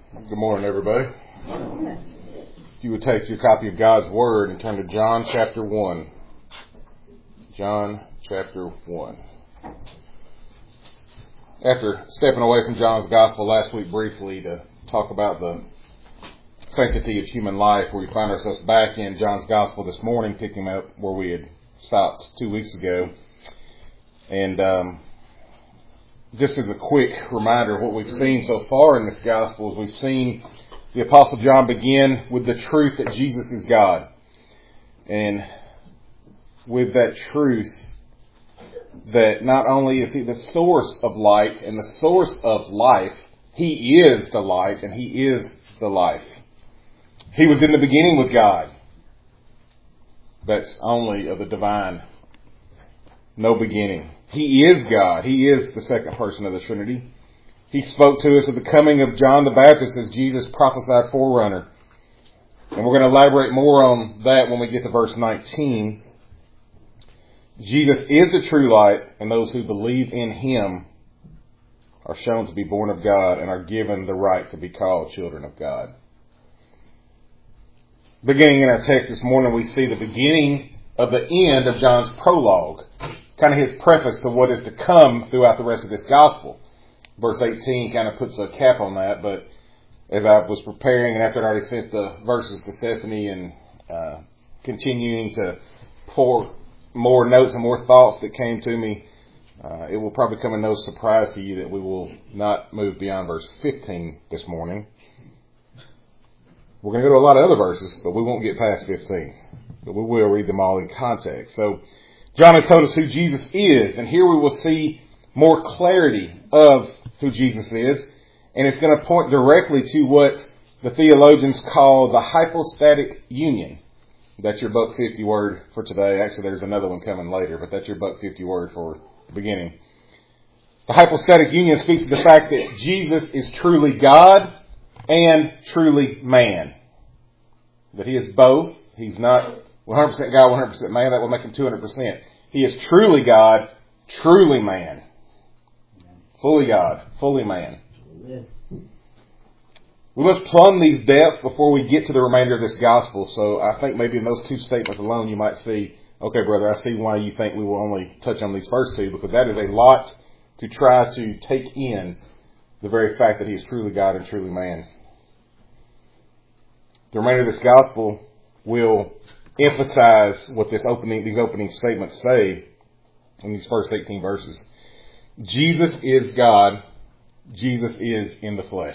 Good morning, everybody. If you would take your copy of God's Word and turn to John chapter 1. John chapter 1. After stepping away from John's Gospel last week briefly to talk about the sanctity of human life, we find ourselves back in John's Gospel this morning, picking up where we had stopped 2 weeks ago. And just as a quick reminder of what we've seen so far in this Gospel, is we've seen the Apostle John begin with the truth that Jesus is God. And with that truth, that not only is He the source of light and the source of life, He is the light and He is the life. He was in the beginning with God. That's only of the divine. No beginning. He is God. He is the second person of the Trinity. He spoke to us of the coming of John the Baptist as Jesus' prophesied forerunner. And we're going to elaborate more on that when we get to verse 19. Jesus is the true light, and those who believe in Him are shown to be born of God and are given the right to be called children of God. Beginning in our text this morning, we see the beginning of the end of John's prologue. Kind of his preface to what is to come throughout the rest of this gospel. Verse 18 kind of puts a cap on that, but as I was preparing and after I'd already sent the verses to Stephanie and continuing to pour more notes and more thoughts that came to me, it will probably come as no surprise to you that we will not move beyond verse 15 this morning. We're going to go to a lot of other verses, but we won't get past 15. But we will read them all in context. So John has told us who Jesus is, and here we will see more clarity of who Jesus is, and it's going to point directly to what the theologians call the hypostatic union. That's your buck 50 word for today. Actually, there's another one coming later, but that's your buck 50 word for the beginning. The hypostatic union speaks to the fact that Jesus is truly God and truly man. That He is both. He's not 100% God, 100% man. That will make Him 200%. He is truly God, truly man. Fully God, fully man. Amen. We must plumb these depths before we get to the remainder of this gospel. So I think maybe in those two statements alone you might see, okay, brother, I see why you think we will only touch on these first two, because that is a lot to try to take in, the very fact that He is truly God and truly man. The remainder of this gospel will emphasize what these opening statements say in these first 18 verses. Jesus is God. Jesus is in the flesh.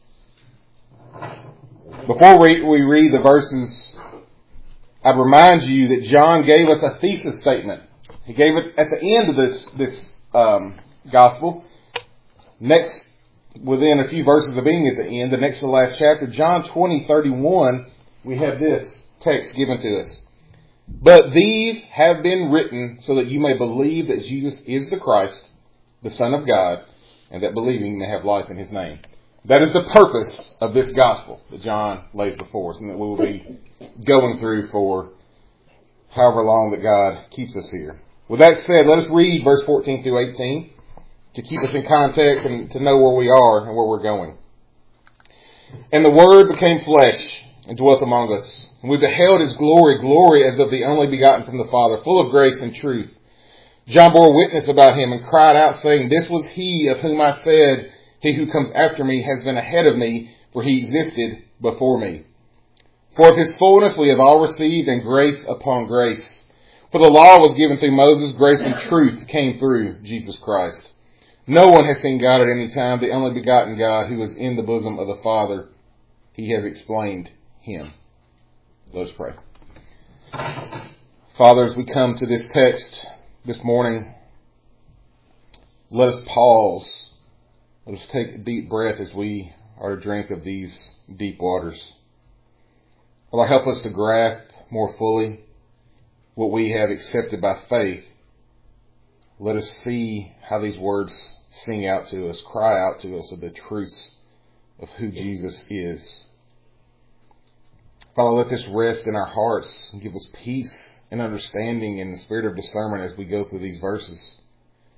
Before we read the verses, I'd remind you that John gave us a thesis statement. He gave it at the end of this gospel. Next, within a few verses of being at the end, the next to the last chapter, John 20:31, we have this text given to us. But these have been written so that you may believe that Jesus is the Christ, the Son of God, and that believing may have life in His name. That is the purpose of this gospel that John lays before us and that we will be going through for however long that God keeps us here. With that said, let us read verse 14 through 18 to keep us in context and to know where we are and where we're going. And the Word became flesh and dwelt among us. And we beheld His glory, glory as of the only begotten from the Father, full of grace and truth. John bore witness about Him and cried out, saying, This was He of whom I said, He who comes after me has been ahead of me, for He existed before me. For of His fullness we have all received, and grace upon grace. For the law was given through Moses, grace and truth came through Jesus Christ. No one has seen God at any time, the only begotten God who is in the bosom of the Father. He has explained Him. Let us pray. Father, as we come to this text this morning, let us pause. Let us take a deep breath as we are to drink of these deep waters. Father, help us to grasp more fully what we have accepted by faith. Let us see how these words sing out to us, cry out to us of the truths of who Jesus is. Father, let this rest in our hearts and give us peace and understanding and the spirit of discernment as we go through these verses.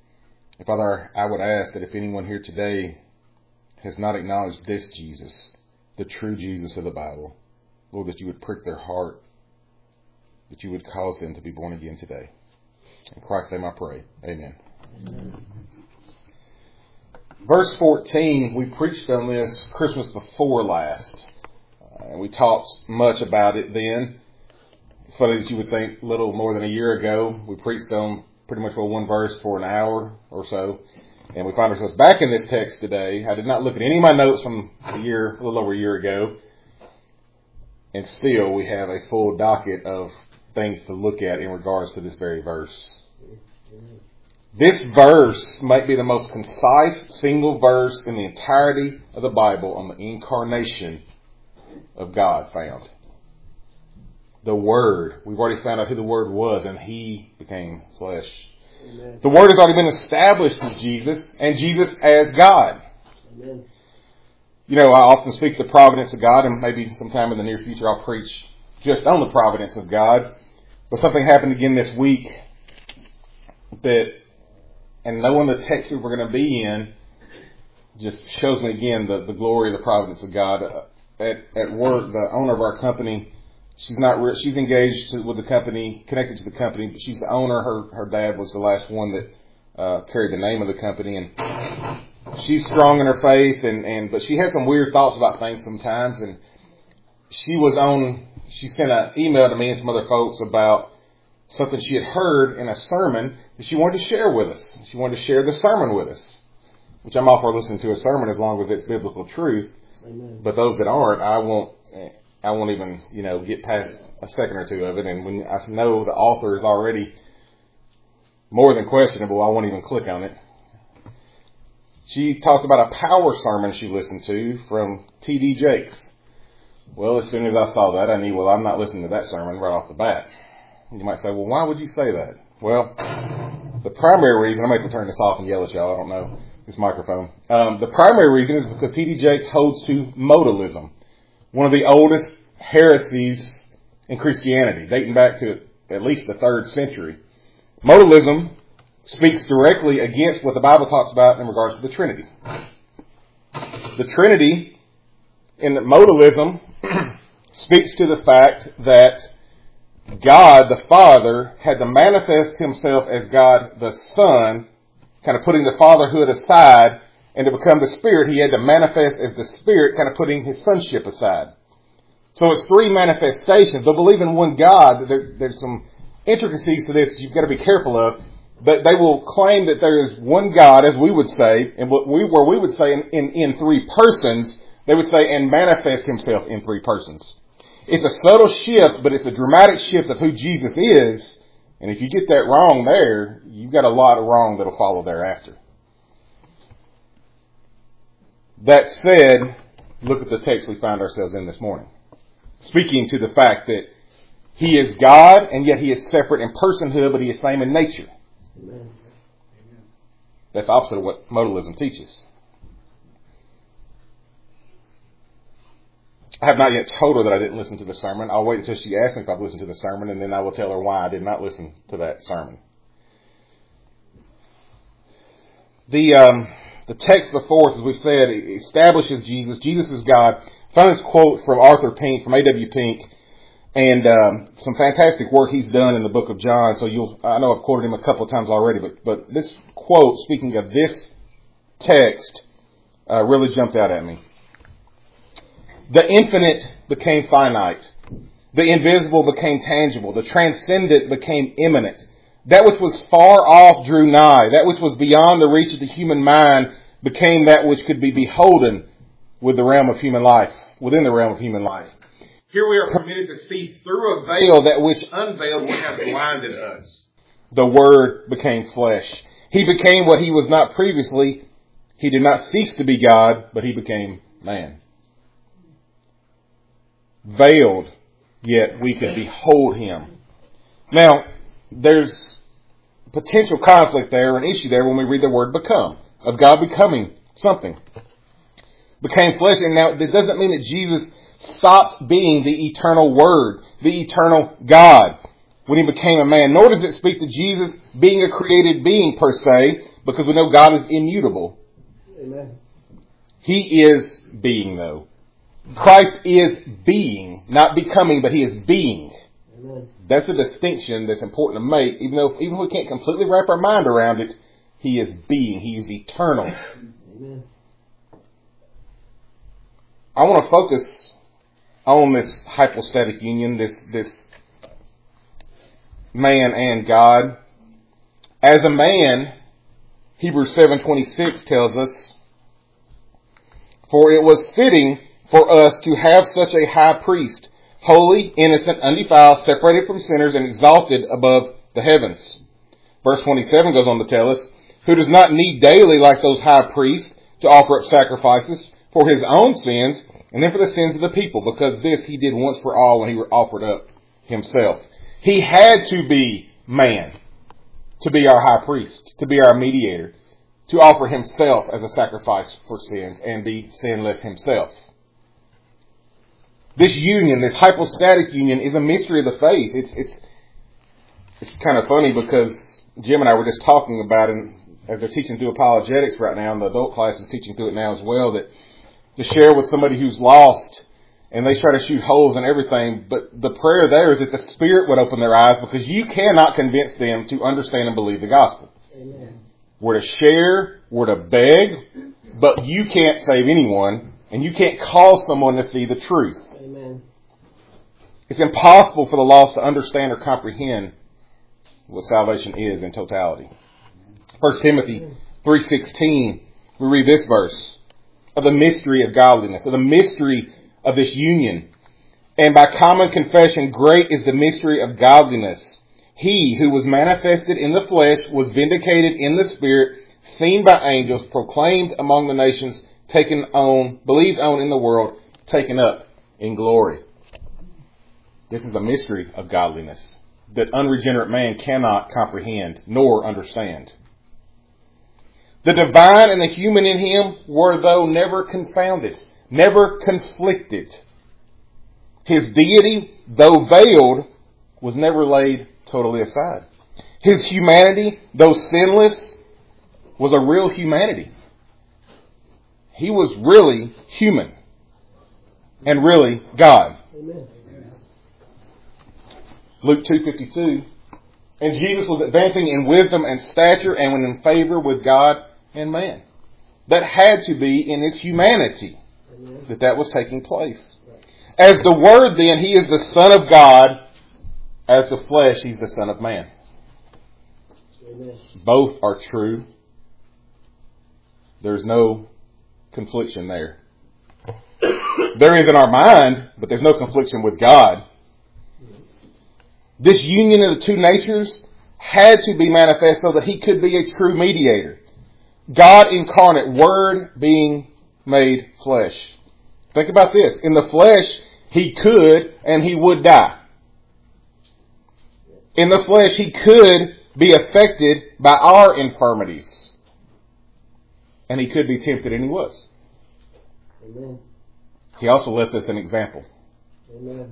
And Father, I would ask that if anyone here today has not acknowledged this Jesus, the true Jesus of the Bible. Lord, that you would prick their heart, that you would cause them to be born again today. In Christ's name I pray. Amen. Amen. Verse 14, we preached on this Christmas before last. And we talked much about it then. It's funny that you would think a little more than a year ago. We preached on pretty much one verse for an hour or so. And we find ourselves back in this text today. I did not look at any of my notes from a little over a year ago. And still we have a full docket of things to look at in regards to this very verse. This verse might be the most concise single verse in the entirety of the Bible on the incarnation of God found. The Word. We've already found out who the Word was, and He became flesh. Amen. The Word has already been established as Jesus, and Jesus as God. Amen. You know, I often speak the providence of God, and maybe sometime in the near future I'll preach just on the providence of God. But something happened again this week that, and knowing the text that we're going to be in, just shows me again the glory of the providence of God. At work, the owner of our company, she's engaged with the company, connected to the company, but she's the owner. Her dad was the last one that carried the name of the company, and she's strong in her faith, but she has some weird thoughts about things sometimes. And she sent an email to me and some other folks about something she had heard in a sermon that she wanted to share with us. She wanted to share the sermon with us, which I'm all for listening to a sermon as long as it's biblical truth. Amen. But those that aren't, I won't even, get past a second or two of it. And when I know the author is already more than questionable, I won't even click on it. She talked about a power sermon she listened to from T.D. Jakes. Well, as soon as I saw that, I knew, I'm not listening to that sermon right off the bat. You might say, why would you say that? Well, the primary reason, I might have to turn this off and yell at y'all, I don't know, this microphone. The primary reason is because T.D. Jakes holds to modalism, one of the oldest heresies in Christianity, dating back to at least the 3rd century. Modalism speaks directly against what the Bible talks about in regards to the Trinity. The Trinity in modalism speaks to the fact that God the Father had to manifest Himself as God the Son, kind of putting the fatherhood aside, and to become the Spirit, He had to manifest as the Spirit, kind of putting His sonship aside. So it's 3 manifestations. They'll believe in one God. There's some intricacies to this you've got to be careful of. But they will claim that there is one God, as we would say, and where we would say in 3 persons, they would say, and manifest Himself in 3 persons. It's a subtle shift, but it's a dramatic shift of who Jesus is. And if you get that wrong there, you've got a lot of wrong that'll follow thereafter. That said, look at the text we find ourselves in this morning. Speaking to the fact that He is God, and yet He is separate in personhood, but He is same in nature. Amen. That's opposite of what modalism teaches. I have not yet told her that I didn't listen to the sermon. I'll wait until she asks me if I've listened to the sermon, and then I will tell her why I did not listen to that sermon. The text before us, as we said, establishes Jesus. Jesus is God. I found this quote from Arthur Pink, from A.W. Pink, and some fantastic work he's done in the book of John. So I know I've quoted him a couple of times already, but this quote, speaking of this text, really jumped out at me. The infinite became finite. The invisible became tangible. The transcendent became immanent. That which was far off drew nigh. That which was beyond the reach of the human mind became that which could be beholden within the realm of human life. Here we are permitted to see through a veil that which unveiled would have blinded us. The Word became flesh. He became what He was not previously. He did not cease to be God, but He became man. Veiled, yet we could behold Him. Now, there's potential conflict there, an issue there when we read the word become, of God becoming something. Became flesh, and now it doesn't mean that Jesus stopped being the eternal Word, the eternal God, when He became a man. Nor does it speak to Jesus being a created being per se, because we know God is immutable. Amen. He is being, though. Christ is being, not becoming, but he is being. Amen. That's a distinction that's important to make, even if we can't completely wrap our mind around it. He is being. He is eternal. Amen. I want to focus on this hypostatic union, this man and God. As a man, Hebrews 7:26 tells us, "For it was fitting for us to have such a high priest, holy, innocent, undefiled, separated from sinners, and exalted above the heavens." Verse 27 goes on to tell us, "Who does not need daily, like those high priests, to offer up sacrifices for his own sins, and then for the sins of the people, because this he did once for all when he offered up himself." He had to be man to be our high priest, to be our mediator, to offer himself as a sacrifice for sins and be sinless himself. This union, this hypostatic union, is a mystery of the faith. It's kind of funny because Jim and I were just talking about, and as they're teaching through apologetics right now, and the adult class is teaching through it now as well, that to share with somebody who's lost, and they try to shoot holes in everything, but the prayer there is that the Spirit would open their eyes, because you cannot convince them to understand and believe the gospel. Amen. We're to share, we're to beg, but you can't save anyone, and you can't call someone to see the truth. Amen. It's impossible for the lost to understand or comprehend what salvation is in totality. 1 Timothy 3:16, we read this verse, "Of the mystery of godliness," of the mystery of this union. "And by common confession, great is the mystery of godliness. He who was manifested in the flesh was vindicated in the Spirit, seen by angels, proclaimed among the nations, believed on in the world, taken up in glory." This is a mystery of godliness that unregenerate man cannot comprehend nor understand. The divine and the human in him were, though, never confounded, never conflicted. His deity, though veiled, was never laid totally aside. His humanity, though sinless, was a real humanity. He was really human and really God. Amen. Luke 2:52, "And Jesus was advancing in wisdom and stature and was in favor with God and man." That had to be in his humanity that was taking place. As the Word, then, he is the Son of God. As the flesh, he's the Son of man. Amen. Both are true. There's no confliction there. There is in our mind, but there's no confliction with God. This union of the two natures had to be manifest so that he could be a true mediator. God incarnate, Word being made flesh. Think about this. In the flesh, he could and he would die. In the flesh, he could be affected by our infirmities. And he could be tempted, and he was. Amen. He also left us an example. Amen.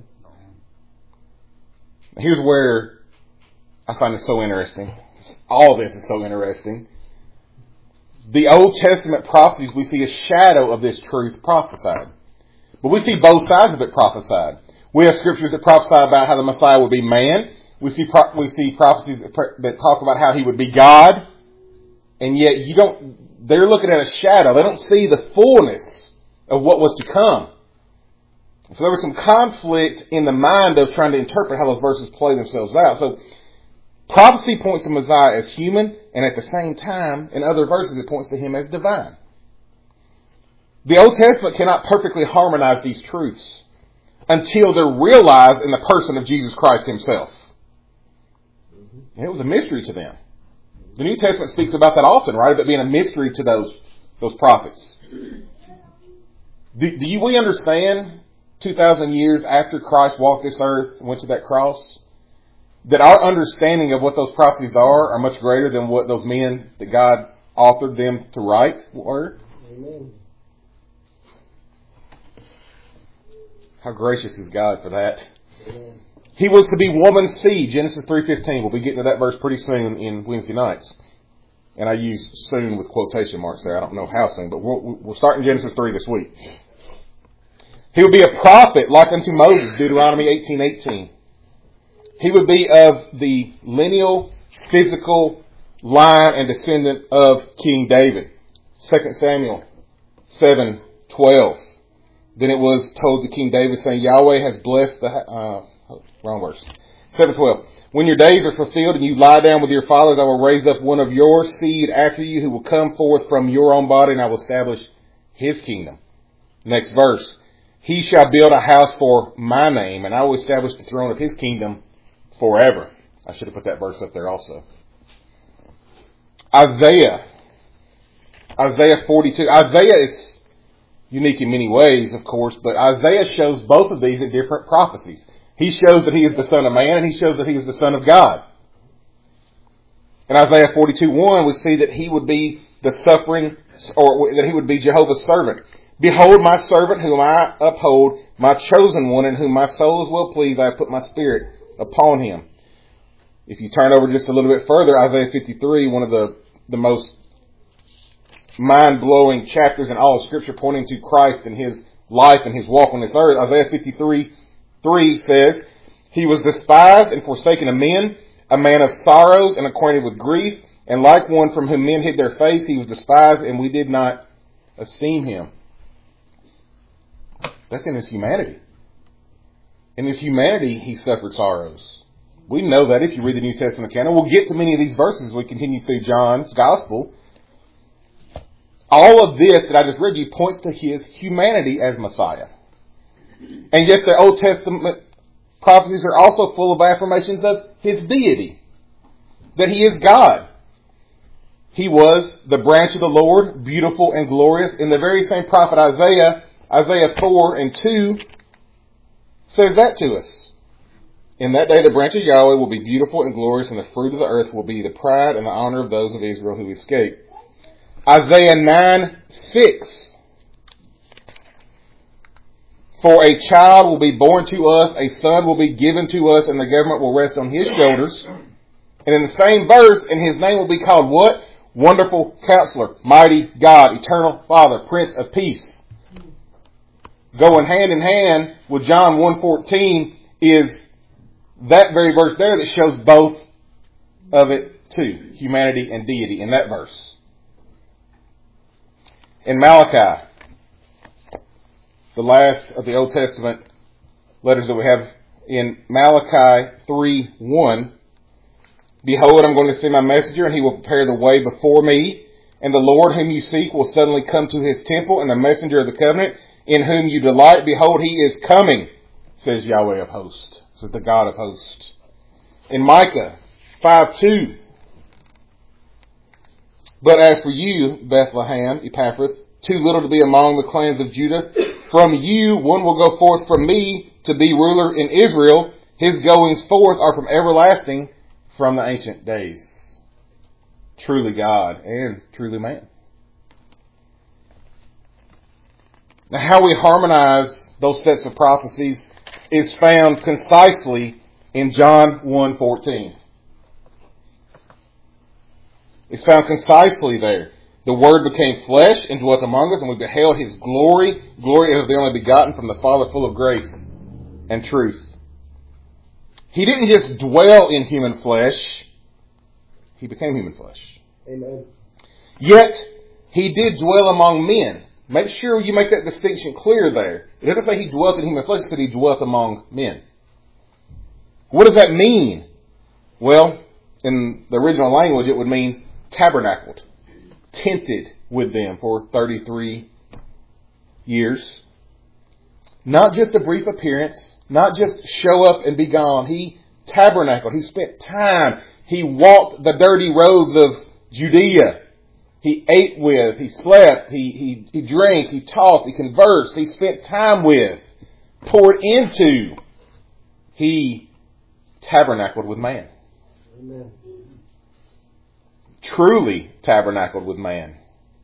Here's where I find it so interesting. All this is so interesting. The Old Testament prophecies, we see a shadow of this truth prophesied. But we see both sides of it prophesied. We have scriptures that prophesy about how the Messiah would be man. We see prophecies that talk about how he would be God. And yet they're looking at a shadow. They don't see the fullness of what was to come. So there was some conflict in the mind of trying to interpret how those verses play themselves out. So prophecy points to Messiah as human, and at the same time, in other verses, it points to him as divine. The Old Testament cannot perfectly harmonize these truths until they're realized in the person of Jesus Christ himself. And it was a mystery to them. The New Testament speaks about that often, right? About being a mystery to those prophets. Do we understand 2,000 years after Christ walked this earth and went to that cross, that our understanding of what those prophecies are much greater than what those men that God authored them to write were? Amen. How gracious is God for that. Amen. He was to be woman's seed, Genesis 3:15. We'll be getting to that verse pretty soon in Wednesday nights. And I use soon with quotation marks there. I don't know how soon, but we'll start in Genesis 3 this week. He would be a prophet like unto Moses, Deuteronomy 18:18. He would be of the lineal, physical line and descendant of King David. 2 Samuel 7:12. Then it was told to King David, saying, Yahweh has blessed the... wrong verse. 7:12. When your days are fulfilled and you lie down with your fathers, I will raise up one of your seed after you who will come forth from your own body, and I will establish his kingdom. Next verse. He shall build a house for my name, and I will establish the throne of his kingdom forever. I should have put that verse up there also. Isaiah 42. Isaiah is unique in many ways, of course, but Isaiah shows both of these in different prophecies. He shows that he is the Son of Man, and he shows that he is the Son of God. In Isaiah 42:1, we see that he would be the suffering, or that he would be Jehovah's servant. Behold my servant whom I uphold, my chosen one, in whom my soul is well pleased. I have put my spirit upon him. If you turn over just a little bit further, Isaiah 53, one of the most mind-blowing chapters in all of Scripture, pointing to Christ and his life and his walk on this earth. Isaiah 53:3 says, He was despised and forsaken of men, a man of sorrows and acquainted with grief, and like one from whom men hid their face, he was despised, and we did not esteem him. That's in his humanity. In his humanity, he suffered sorrows. We know that if you read the New Testament canon. We'll get to many of these verses as we continue through John's Gospel. All of this that I just read you points to his humanity as Messiah. And yet the Old Testament prophecies are also full of affirmations of his deity. That he is God. He was the branch of the Lord, beautiful and glorious. In the very same prophet Isaiah 4:2 says that to us. In that day the branch of Yahweh will be beautiful and glorious, and the fruit of the earth will be the pride and the honor of those of Israel who escape. Isaiah 9:6. For a child will be born to us, a son will be given to us, and the government will rest on his shoulders. And in the same verse, and his name will be called what? Wonderful Counselor, Mighty God, Eternal Father, Prince of Peace. Going hand in hand with John 1:14 is that very verse there that shows both of it too, humanity and deity in that verse. In Malachi, the last of the Old Testament letters that we have, in Malachi 3:1, Behold, I'm going to send my messenger, and he will prepare the way before me. And the Lord whom you seek will suddenly come to his temple, and the messenger of the covenant in whom you delight, behold, he is coming, says Yahweh of hosts. Says the God of hosts. In Micah 5:2, But as for you, Bethlehem, Ephrathah, too little to be among the clans of Judah, from you one will go forth from me to be ruler in Israel. His goings forth are from everlasting, from the ancient days. Truly God and truly man. Now, how we harmonize those sets of prophecies is found concisely in John 1:14. It's found concisely there. The Word became flesh and dwelt among us, and we beheld his glory, glory of the only begotten from the Father, full of grace and truth. He didn't just dwell in human flesh, he became human flesh. Amen. Yet, he did dwell among men. Make sure you make that distinction clear there. It doesn't say he dwelt in human flesh, it said he dwelt among men. What does that mean? Well, in the original language, it would mean tabernacled, tented with them for 33 years. Not just a brief appearance, not just show up and be gone. He tabernacled. He spent time. He walked the dirty roads of Judea. He ate with, he slept, he drank, he talked, he conversed, he spent time with, poured into. He tabernacled with man. Amen. Truly tabernacled with man.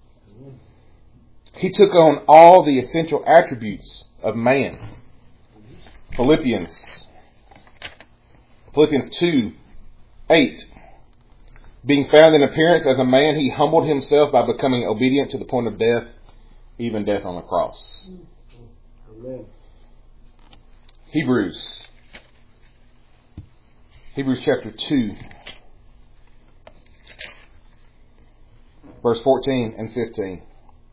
He took on all the essential attributes of man. Philippians 2:8. Being found in appearance as a man, he humbled himself by becoming obedient to the point of death, even death on the cross. Amen. Hebrews chapter 2, verse 14 and 15.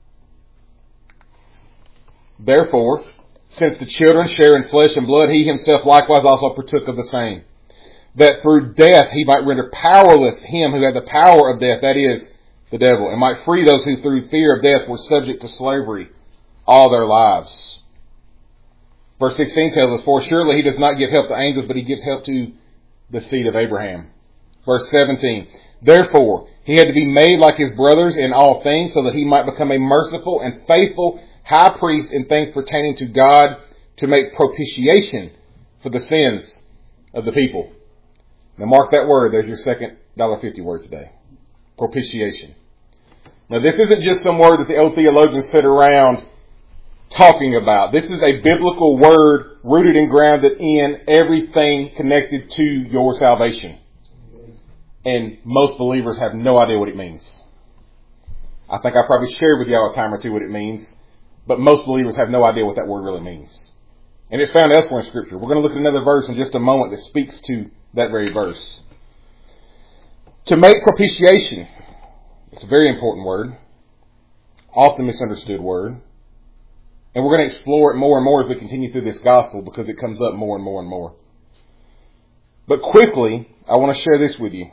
Therefore, since the children share in flesh and blood, he himself likewise also partook of the same, that through death he might render powerless him who had the power of death, that is, the devil, and might free those who through fear of death were subject to slavery all their lives. Verse 16 tells us, for surely he does not give help to angels, but he gives help to the seed of Abraham. Verse 17, therefore he had to be made like his brothers in all things, so that he might become a merciful and faithful high priest in things pertaining to God, to make propitiation for the sins of the people. Now mark that word. There's your second $1.50 word today. Propitiation. Now this isn't just some word that the old theologians sit around talking about. This is a biblical word rooted and grounded in everything connected to your salvation. And most believers have no idea what it means. I think I probably shared with y'all a time or two what it means, but most believers have no idea what that word really means. And it's found elsewhere in Scripture. We're going to look at another verse in just a moment that speaks to that very verse. To make propitiation. It's a very important word. Often misunderstood word. And we're going to explore it more and more as we continue through this gospel, because it comes up more and more and more. But quickly, I want to share this with you.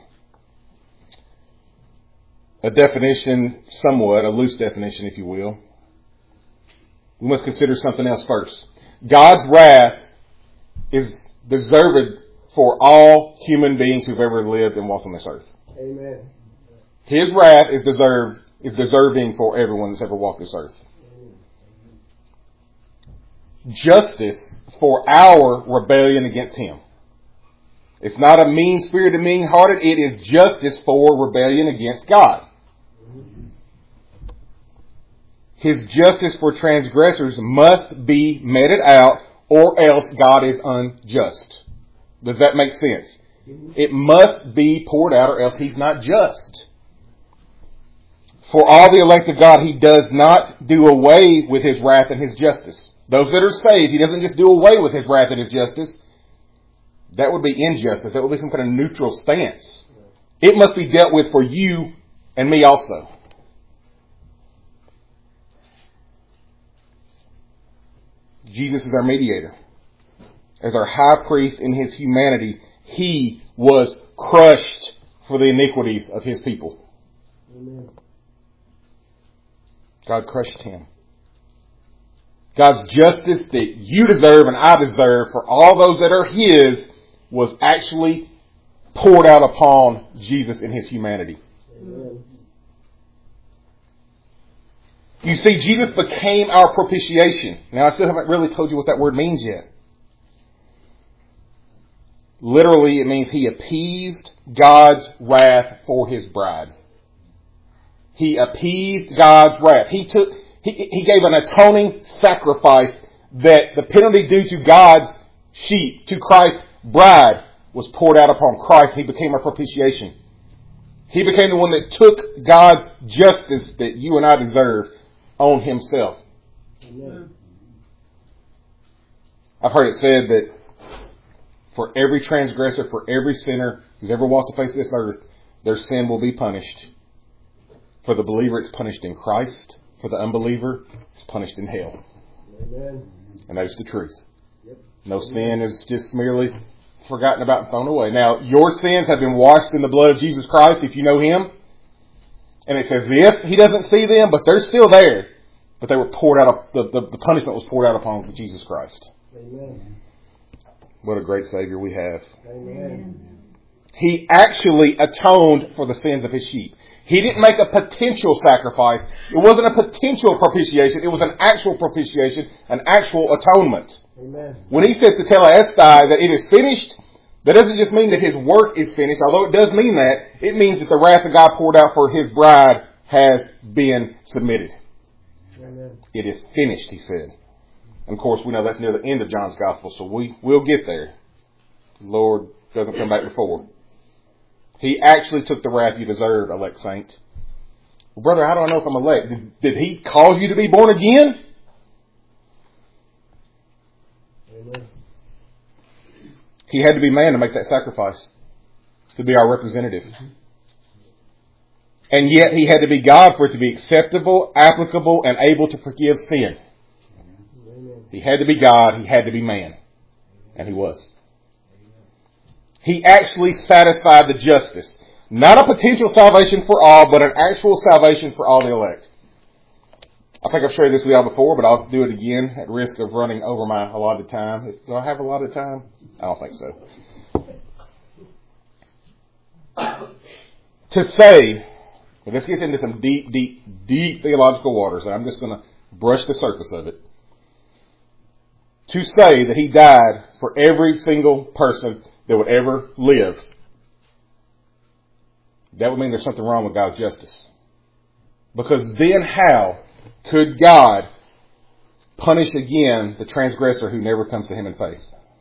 A definition, somewhat, a loose definition, if you will. We must consider something else first. God's wrath is deserved for all human beings who've ever lived and walked on this earth. Amen. His wrath is deserving for everyone that's ever walked this earth. Justice for our rebellion against him. It's not a mean-spirited, mean-hearted. It is justice for rebellion against God. His justice for transgressors must be meted out, or else God is unjust. Does that make sense? It must be poured out, or else he's not just. For all the elect of God, he does not do away with his wrath and his justice. Those that are saved, he doesn't just do away with his wrath and his justice. That would be injustice. That would be some kind of neutral stance. It must be dealt with for you and me also. Jesus is our mediator. As our high priest in his humanity, he was crushed for the iniquities of his people. Amen. God crushed him. God's justice that you deserve and I deserve for all those that are his was actually poured out upon Jesus in his humanity. Amen. You see, Jesus became our propitiation. Now, I still haven't really told you what that word means yet. Literally, it means he appeased God's wrath for his bride. He appeased God's wrath. He gave an atoning sacrifice that the penalty due to God's sheep, to Christ's bride, was poured out upon Christ. He became our propitiation. He became the one that took God's justice that you and I deserve on himself. Amen. I've heard it said that for every transgressor, for every sinner who's ever walked the face of this earth, their sin will be punished. For the believer, it's punished in Christ. For the unbeliever, it's punished in hell. Amen. And that is the truth. Yep. No sin is just merely forgotten about and thrown away. Now, your sins have been washed in the blood of Jesus Christ if you know him. And it's as if he doesn't see them, but they're still there. But they were poured out, the punishment was poured out upon Jesus Christ. Amen. What a great Savior we have. Amen. He actually atoned for the sins of his sheep. He didn't make a potential sacrifice. It wasn't a potential propitiation. It was an actual propitiation, an actual atonement. Amen. When he said to Telestai that it is finished, that doesn't just mean that his work is finished, although it does mean that. It means that the wrath of God poured out for his bride has been submitted. Amen. It is finished, he said. And of course, we know that's near the end of John's Gospel, so we'll get there. The Lord doesn't come back before. He actually took the wrath you deserved, elect saint. Well, brother, how do I know if I'm elect? Did he cause you to be born again? Amen. He had to be man to make that sacrifice, to be our representative. And yet He had to be God for it to be acceptable, applicable, and able to forgive sin. He had to be God. He had to be man. And He was. He actually satisfied the justice. Not a potential salvation for all, but an actual salvation for all the elect. I think I've shared this with y'all before, but I'll do it again at risk of running over my allotted time. Do I have allotted time? I don't think so. To say, well, this gets into some deep theological waters, and I'm just going to brush the surface of it. To say that He died for every single person that would ever live, that would mean there's something wrong with God's justice. Because then how could God punish again the transgressor who never comes to Him in faith?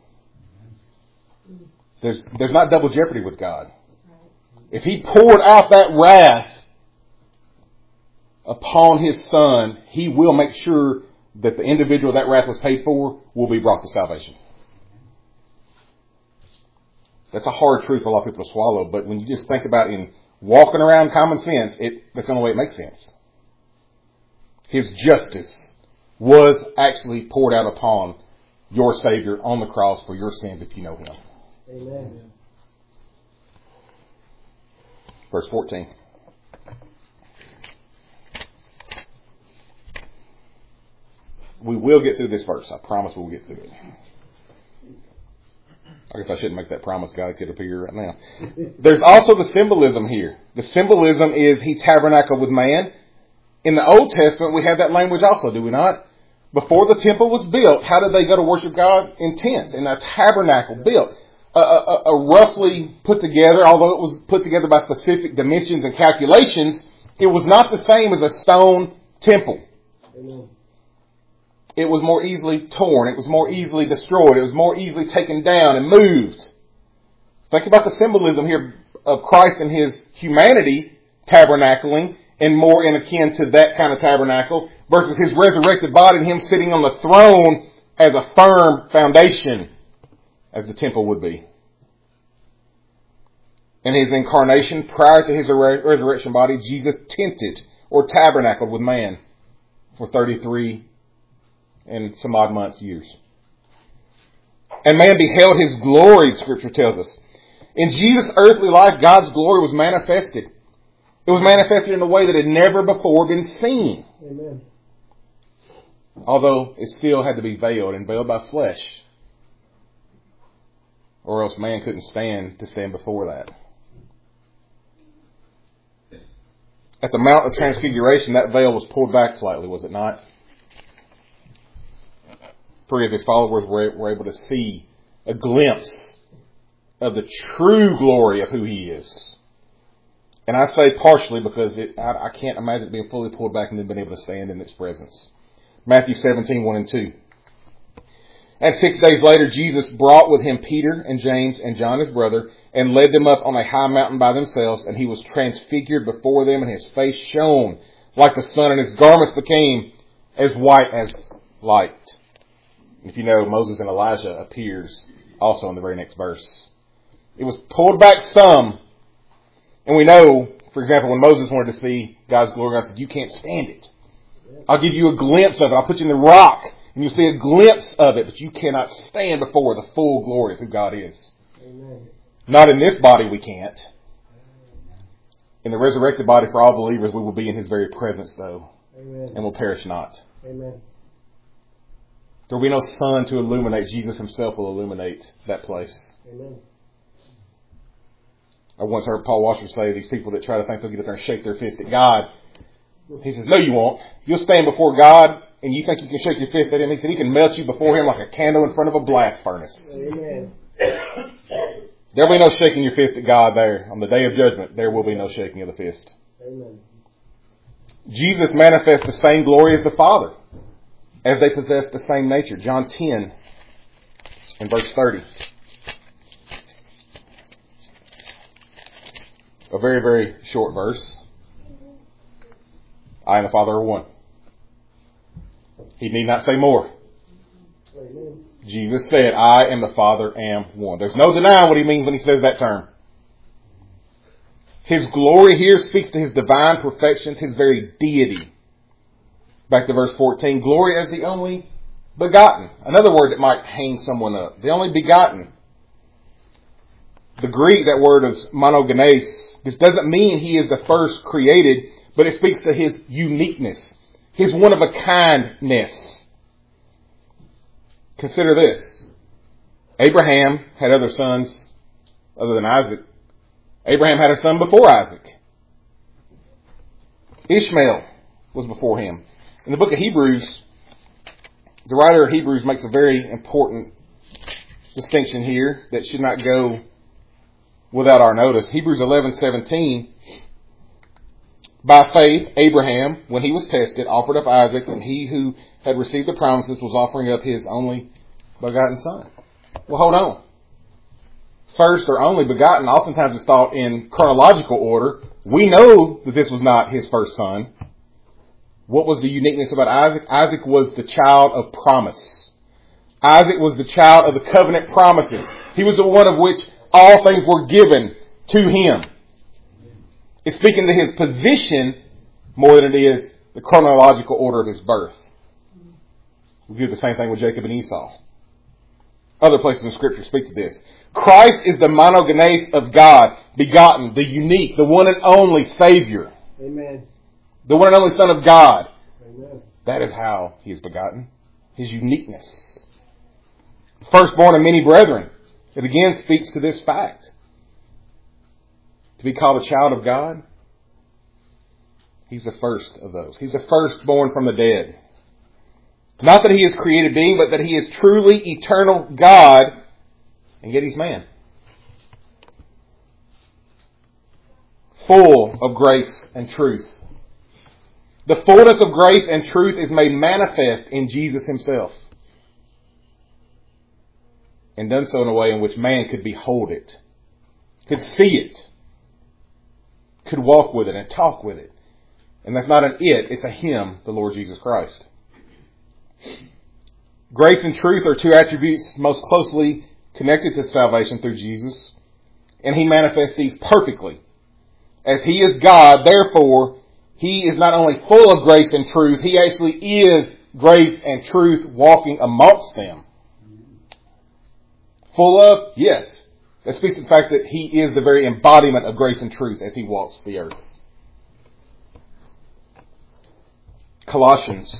There's not double jeopardy with God. If He poured out that wrath upon His Son, He will make sure that the individual that wrath was paid for will be brought to salvation. That's a hard truth for a lot of people to swallow, but when you just think about it in walking around common sense, that's the only way it makes sense. His justice was actually poured out upon your Savior on the cross for your sins if you know Him. Amen. Verse 14. We will get through this verse. I promise we'll get through it. I guess I shouldn't make that promise. God could appear right now. There's also the symbolism here. The symbolism is He tabernacled with man. In the Old Testament, we have that language also, do we not? Before the temple was built, how did they go to worship God? In tents, in a tabernacle built. A roughly put together, although it was put together by specific dimensions and calculations, it was not the same as a stone temple. Amen. It was more easily torn. It was more easily destroyed. It was more easily taken down and moved. Think about the symbolism here of Christ and His humanity tabernacling, and more in akin to that kind of tabernacle, versus His resurrected body and Him sitting on the throne as a firm foundation, as the temple would be. In His incarnation, prior to His resurrection body, Jesus tented or tabernacled with man for 33 and some odd months, years. And man beheld His glory, Scripture tells us. In Jesus' earthly life, God's glory was manifested. It was manifested in a way that had never before been seen. Amen. Although it still had to be veiled and veiled by flesh. Or else man couldn't stand before that. At the Mount of Transfiguration, that veil was pulled back slightly, was it not? 3 of His followers were able to see a glimpse of the true glory of who He is. And I say partially because I can't imagine it being fully pulled back and then being able to stand in its presence. Matthew 17, 1 and 2. And 6 days later, Jesus brought with Him Peter and James and John his brother, and led them up on a high mountain by themselves, and He was transfigured before them, and His face shone like the sun, and His garments became as white as light. If you know, Moses and Elijah appears also in the very next verse. It was pulled back some. And we know, for example, when Moses wanted to see God's glory, God said, you can't stand it. I'll give you a glimpse of it. I'll put you in the rock and you'll see a glimpse of it, but you cannot stand before the full glory of who God is. Amen. Not in this body we can't. In the resurrected body for all believers, we will be in His very presence though. Amen. And will perish not. Amen. There will be no sun to illuminate. Jesus Himself will illuminate that place. Amen. I once heard Paul Washer say, these people that try to think they'll get up there and shake their fist at God. He says, no, you won't. You'll stand before God and you think you can shake your fist at Him. He said, He can melt you before Him like a candle in front of a blast furnace. Amen. There'll be no shaking your fist at God there. On the day of judgment, there will be no shaking of the fist. Amen. Jesus manifests the same glory as the Father, as they possess the same nature. John 10 and verse 30. A very, very short verse. I and the Father are one. He need not say more. Amen. Jesus said, I and the Father am one. There's no denying what he means when he says that term. His glory here speaks to his divine perfections, his very deity. Back to verse 14. Glory as the only begotten. Another word that might hang someone up. The only begotten. The Greek, that word is monogenes. This doesn't mean he is the first created, but it speaks to his uniqueness, his one-of-a-kindness. Consider this. Abraham had other sons other than Isaac. Abraham had a son before Isaac. Ishmael was before him. In the book of Hebrews, the writer of Hebrews makes a very important distinction here that should not go without our notice. Hebrews 11:17. By faith, Abraham, when he was tested, offered up Isaac, and he who had received the promises was offering up his only begotten son. Well, hold on. First or only begotten oftentimes is thought in chronological order. We know that this was not his first son. What was the uniqueness about Isaac? Isaac was the child of promise. Isaac was the child of the covenant promises. He was the one of which all things were given to him. It's speaking to his position more than it is the chronological order of his birth. We do the same thing with Jacob and Esau. Other places in Scripture speak to this. Christ is the monogenes of God, begotten, the unique, the one and only Savior. Amen. The one and only Son of God. Amen. That is how he is begotten. His uniqueness. Firstborn of many brethren. It again speaks to this fact. To be called a child of God, he's the first of those. He's the firstborn from the dead. Not that he is created being, but that he is truly eternal God, and yet he's man. Full of grace and truth. The fullness of grace and truth is made manifest in Jesus himself. And done so in a way in which man could behold it, could see it, could walk with it and talk with it. And that's not an it, it's a him, the Lord Jesus Christ. Grace and truth are two attributes most closely connected to salvation through Jesus. And he manifests these perfectly. As he is God, therefore, he is not only full of grace and truth, he actually is grace and truth walking amongst them. Full of? Yes. That speaks to the fact that he is the very embodiment of grace and truth as he walks the earth. Colossians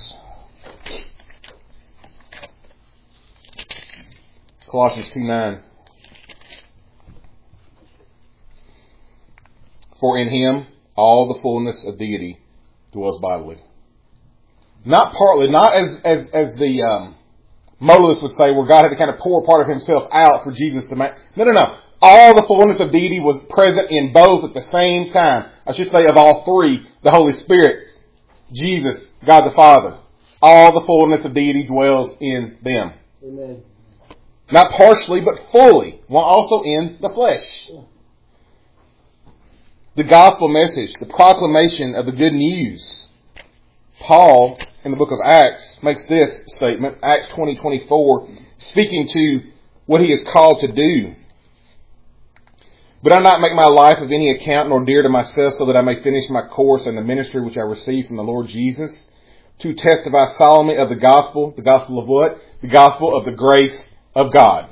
2:9. For in him all the fullness of deity dwells bodily. Not partly, not as the modalists would say, where God had to kind of pour part of himself out for Jesus to make. No. All the fullness of deity was present in both at the same time. I should say of all three, the Holy Spirit, Jesus, God the Father. All the fullness of deity dwells in them. Amen. Not partially, but fully, while also in the flesh. The gospel message, the proclamation of the good news. Paul, in the book of Acts, makes this statement, Acts 20:24, speaking to what he is called to do. But I not make my life of any account nor dear to myself, so that I may finish my course in the ministry which I received from the Lord Jesus, to testify solemnly of the gospel. The gospel of what? The gospel of the grace of God.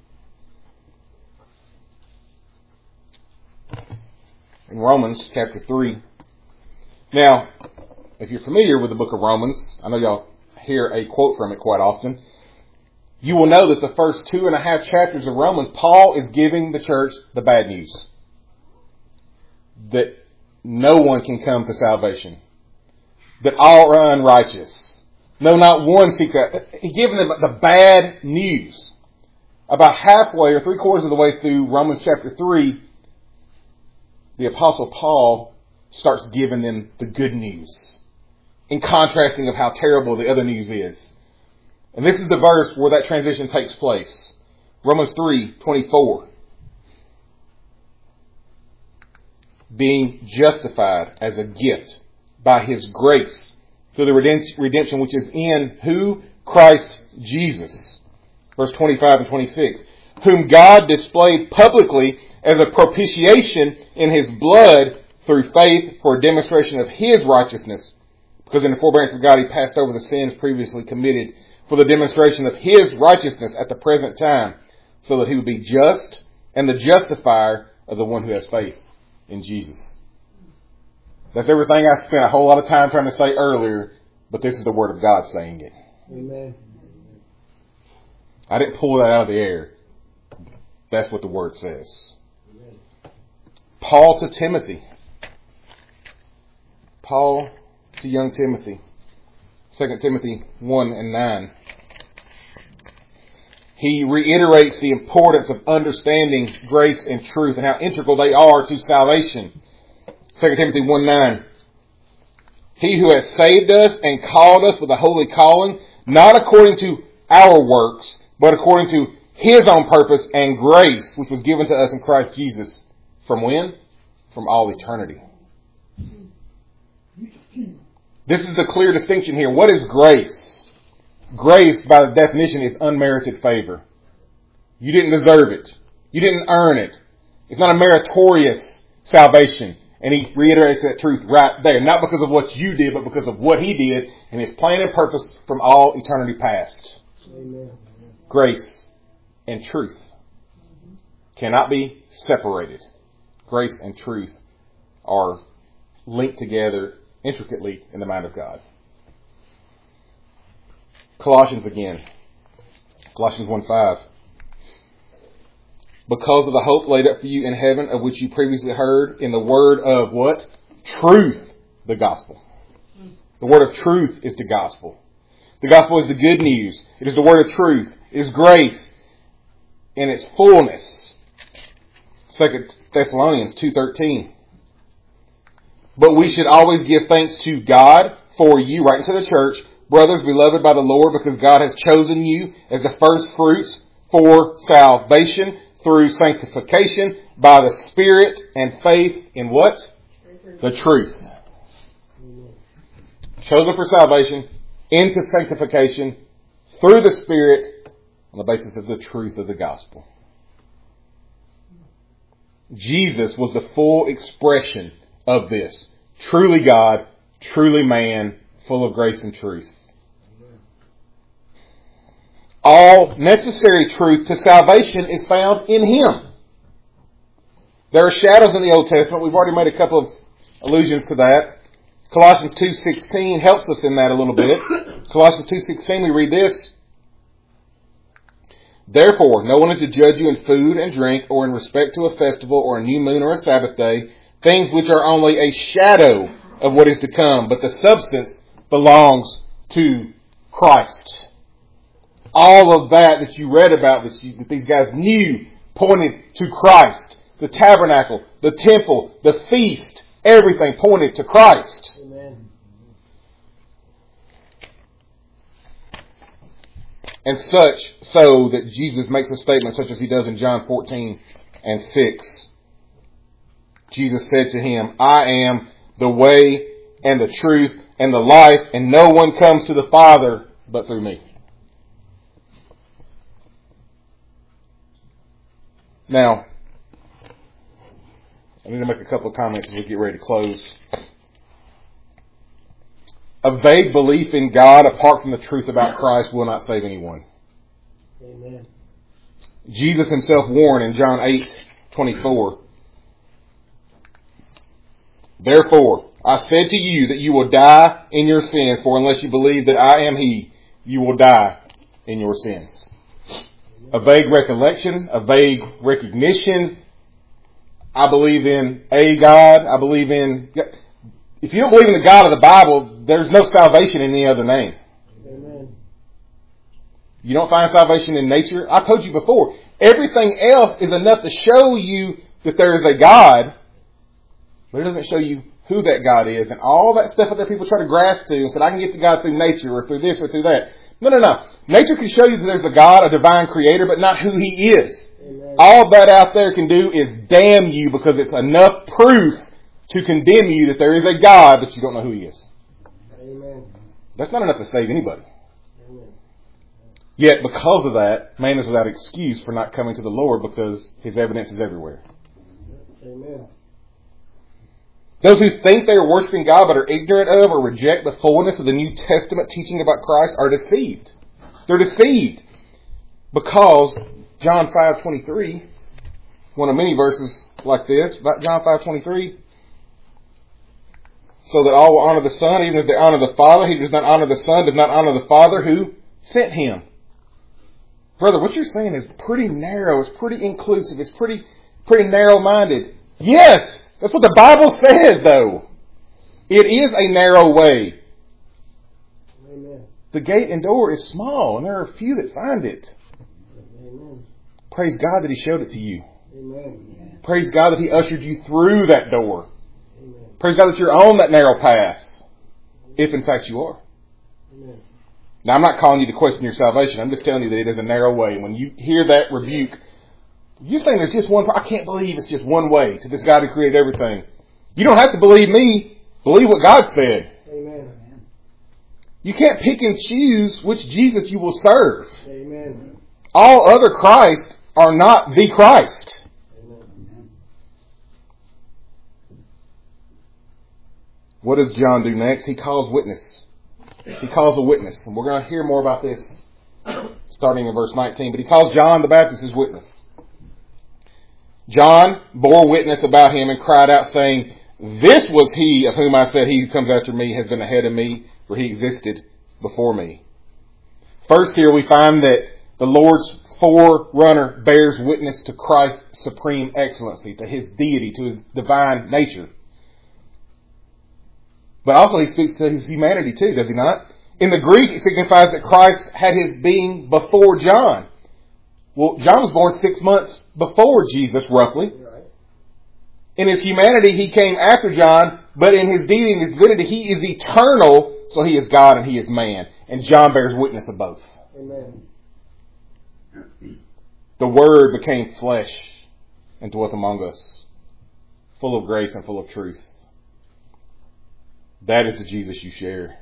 In Romans chapter 3. Now, if you're familiar with the book of Romans, I know y'all hear a quote from it quite often. You will know that the first 2.5 chapters of Romans, Paul is giving the church the bad news. That no one can come to salvation. That all are unrighteous. No, not one seeks out. He's giving them the bad news. About halfway or 3/4 of the way through Romans chapter 3, the Apostle Paul starts giving them the good news. In contrasting of how terrible the other news is. And this is the verse where that transition takes place. Romans 3:24. Being justified as a gift by his grace through the redemption which is in who? Christ Jesus. Verse 25 and 26. Whom God displayed publicly as a propitiation in His blood through faith for a demonstration of His righteousness. Because in the forbearance of God He passed over the sins previously committed for the demonstration of His righteousness at the present time, so that He would be just and the justifier of the one who has faith in Jesus. That's everything I spent a whole lot of time trying to say earlier, but this is the Word of God saying it. Amen. I didn't pull that out of the air. That's what the Word says. Amen. Paul to Timothy. Paul to young Timothy. 2 Timothy 1 and 9. He reiterates the importance of understanding grace and truth and how integral they are to salvation. 2 Timothy 1:9. He who has saved us and called us with a holy calling, not according to our works, but according to His own purpose and grace, which was given to us in Christ Jesus. From when? From all eternity. This is the clear distinction here. What is grace? Grace, by the definition, is unmerited favor. You didn't deserve it. You didn't earn it. It's not a meritorious salvation. And he reiterates that truth right there. Not because of what you did, but because of what He did and His plan and purpose from all eternity past. Amen. Grace and truth cannot be separated. Grace and truth are linked together intricately in the mind of God. Colossians again. Colossians 1:5. Because of the hope laid up for you in heaven, of which you previously heard in the word of what? Truth, the gospel. The word of truth is the gospel. The gospel is the good news. It is the word of truth. It is grace in its fullness. 2 Thessalonians 2:13. But we should always give thanks to God for you, right into the church, brothers beloved by the Lord, because God has chosen you as the first fruits for salvation through sanctification by the Spirit and faith in what? The truth. Chosen for salvation, into sanctification, through the Spirit, on the basis of the truth of the gospel. Jesus was the full expression of this. Truly God, truly man, full of grace and truth. All necessary truth to salvation is found in Him. There are shadows in the Old Testament. We've already made a couple of allusions to that. Colossians 2:16 helps us in that a little bit. Colossians 2:16, we read this. Therefore, no one is to judge you in food and drink, or in respect to a festival, or a new moon, or a Sabbath day, things which are only a shadow of what is to come, but the substance belongs to Christ. All of that you read about, that these guys knew, pointed to Christ. The tabernacle, the temple, the feast, everything pointed to Christ. Amen. And so that Jesus makes a statement such as He does in John 14:6. Jesus said to him, I am the way and the truth and the life, and no one comes to the Father but through me. Now, I need to make a couple of comments as we get ready to close. A vague belief in God apart from the truth about Christ will not save anyone. Amen. Jesus Himself warned in John 8:24. Therefore, I said to you that you will die in your sins, for unless you believe that I am He, you will die in your sins. A vague recollection, a vague recognition. I believe in a God. I believe in... If you don't believe in the God of the Bible, there's no salvation in any other name. Amen. You don't find salvation in nature. I told you before, everything else is enough to show you that there is a God, but it doesn't show you who that God is. And all that stuff that people try to grasp to and say, I can get to God through nature or through this or through that. No. Nature can show you that there's a God, a divine creator, but not who He is. Amen. All that out there can do is damn you, because it's enough proof to condemn you that there is a God, but you don't know who He is. Amen. That's not enough to save anybody. Amen. Yet because of that, man is without excuse for not coming to the Lord because his evidence is everywhere. Amen. Those who think they are worshiping God but are ignorant of or reject the fullness of the New Testament teaching about Christ are deceived. They're deceived because John 5:23, one of many verses like this, about John 5:23, so that all will honor the Son, even as they honor the Father. He who does not honor the Son does not honor the Father who sent him. Brother, what you're saying is pretty narrow. It's pretty inclusive. It's pretty narrow-minded. Yes! That's what the Bible says, though. It is a narrow way. Amen. The gate and door is small, and there are few that find it. Amen. Praise God that He showed it to you. Amen. Praise God that He ushered you through that door. Amen. Praise God that you're on that narrow path, if in fact you are. Amen. Now, I'm not calling you to question your salvation. I'm just telling you that it is a narrow way. When you hear that rebuke, you're saying there's just one. I can't believe it's just one way to this God who created everything. You don't have to believe me. Believe what God said. Amen. You can't pick and choose which Jesus you will serve. Amen. All other Christ are not the Christ. Amen. What does John do next? He calls witness. He calls a witness. And we're going to hear more about this starting in verse 19. But he calls John the Baptist his witness. John bore witness about him and cried out, saying, "This was he of whom I said, he who comes after me has been ahead of me, for he existed before me." First here we find that the Lord's forerunner bears witness to Christ's supreme excellency, to his deity, to his divine nature. But also he speaks to his humanity too, does he not? In the Greek, it signifies that Christ had his being before John. Well, John was born 6 months before Jesus, roughly. Right. In his humanity, he came after John, but in his deity and his divinity, he is eternal, so he is God and he is man. And John bears witness of both. Amen. The Word became flesh and dwelt among us, full of grace and full of truth. That is the Jesus you share.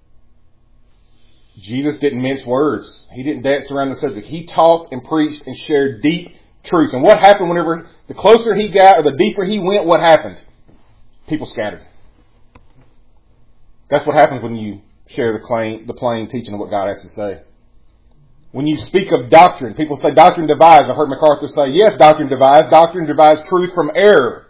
Jesus didn't mince words. He didn't dance around the subject. He talked and preached and shared deep truths. And what happened whenever the closer he got or the deeper he went, what happened? People scattered. That's what happens when you share the plain teaching of what God has to say. When you speak of doctrine, people say doctrine divides. I've heard MacArthur say, yes, doctrine divides. Doctrine divides truth from error.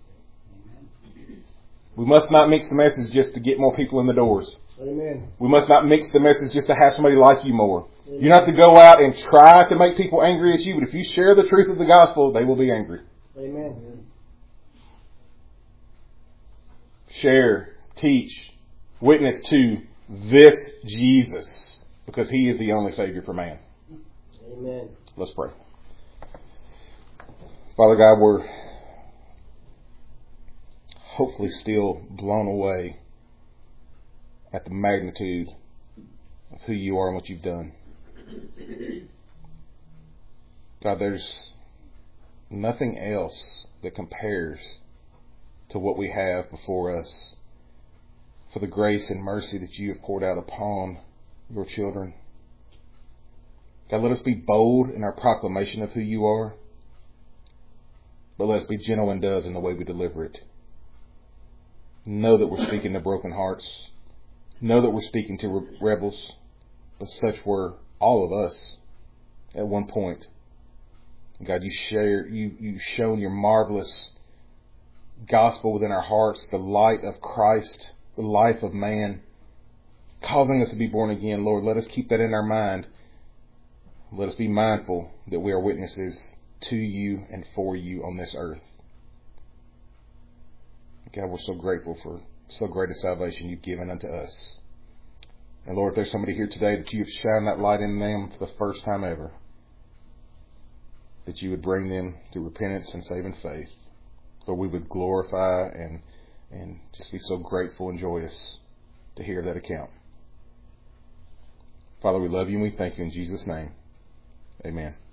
We must not mix the message just to get more people in the doors. Amen. We must not mix the message just to have somebody like you more. Amen. You don't have to go out and try to make people angry at you, but if you share the truth of the gospel, they will be angry. Amen. Share, teach, witness to this Jesus, because He is the only Savior for man. Amen. Let's pray. Father God, we're hopefully still blown away at the magnitude of who you are and what you've done. God, there's nothing else that compares to what we have before us for the grace and mercy that you have poured out upon your children. God, let us be bold in our proclamation of who you are, but let us be gentle and doves in the way we deliver it. Know that we're speaking to broken hearts. Know that we're speaking to rebels, but such were all of us at one point. God, you've shown your marvelous gospel within our hearts, the light of Christ, the life of man, causing us to be born again. Lord, let us keep that in our mind. Let us be mindful that we are witnesses to you and for you on this earth. God, we're so grateful for so great a salvation you've given unto us. And Lord, if there's somebody here today that you have shined that light in them for the first time ever, that you would bring them to repentance and saving faith. Lord, we would glorify and just be so grateful and joyous to hear that account. Father, we love you and we thank you in Jesus' name. Amen.